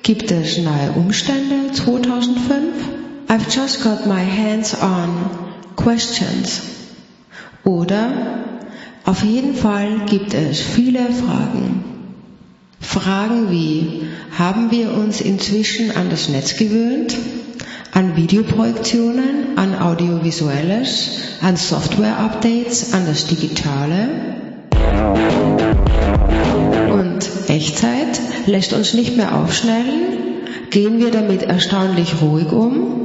Gibt es neue Umstände 2005? I've just got my hands on questions. Oder auf jeden Fall gibt es viele Fragen. Fragen wie, haben wir uns inzwischen an das Netz gewöhnt? An Videoprojektionen, an Audiovisuelles, an Software-Updates, an das Digitale? Und Echtzeit lässt uns nicht mehr aufschnellen? Gehen wir damit erstaunlich ruhig um?